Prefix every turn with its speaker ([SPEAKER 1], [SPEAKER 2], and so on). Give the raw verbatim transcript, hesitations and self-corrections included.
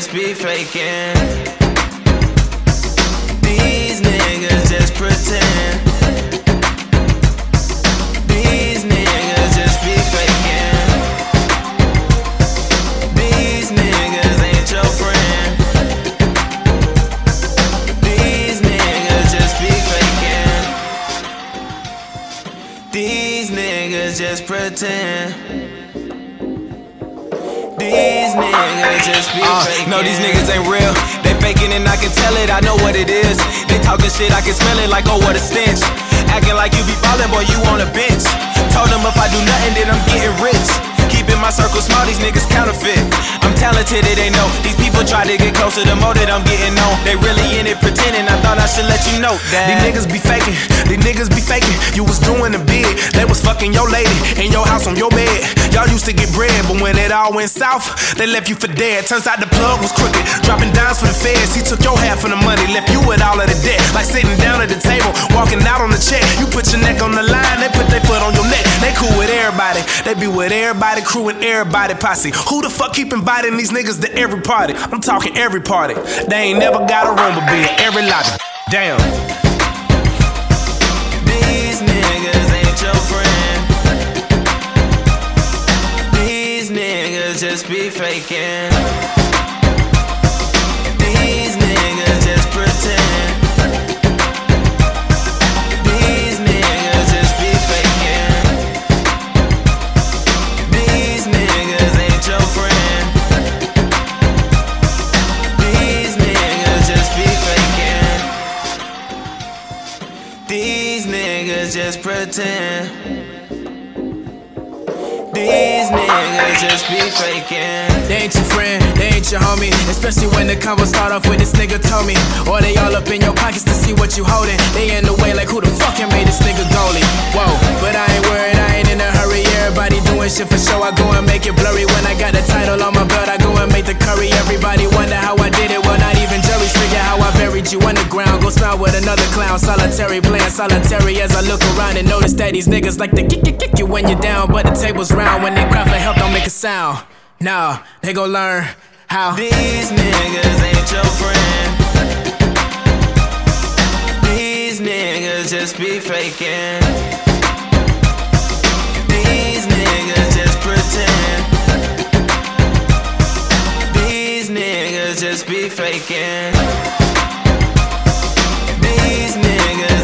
[SPEAKER 1] just be faking. These niggas just pretend. These niggas just be faking. These niggas ain't your friend. These niggas just be faking. These niggas just pretend. These niggas just be uh, faking.
[SPEAKER 2] No, these niggas ain't real. They faking and I can tell it, I know what it is. They talking shit, I can smell it like, oh, what a stench. Acting like you be ballin', boy, you on a bench. Told them if I do nothing, then I'm getting rich. Keeping my circle small, these niggas counterfeit. I'm talented, it ain't no. These people try to get closer, the more that I'm getting on. They really in it pretending, I thought I should let you know that. These niggas be faking, these niggas be faking. You was doing the bid, they was fucking your lady in your house on your bed. Y'all used to get bread, but when it all went south, they left you for dead. Turns out the plug was crooked, dropping dimes for the feds. He took your half of the money, left you with all of the debt. Like sitting down at the table, walking out on the check. You put your neck on the line, they put their foot on your neck. They cool with everybody, they be with everybody, crew and everybody posse. Who the fuck keep inviting these niggas to every party? I'm talking every party. They ain't never got a room but be in every lobby. Damn.
[SPEAKER 1] These niggas ain't your friend. These niggas just be faking. These niggas just pretend. These niggas just be faking. These niggas ain't your friend. These niggas just be faking. These niggas just pretend. These niggas just be faking.
[SPEAKER 2] They ain't your friend, they ain't your homie. Especially when the convo start off with this nigga told me. Or they all up in your pockets to see what you holding. They in the way like who the fuck made this nigga goalie. Whoa, but I ain't worried, I ain't in a hurry. Everybody doing shit for show, I go and make it blurry. When I got the title on my belt, I go and make the curry. Everybody wonder how I did it, well not even juries figure how I buried you underground. Go smile with another clown, solitary, playing solitary. As I look around and notice that these niggas like to kick, kick, kick you when you're down. But the table's round, when they cry for help don't make a sound. Nah, they gon' learn how.
[SPEAKER 1] These niggas ain't your friend. These niggas just be faking. These niggas just pretend. These niggas just be faking. These niggas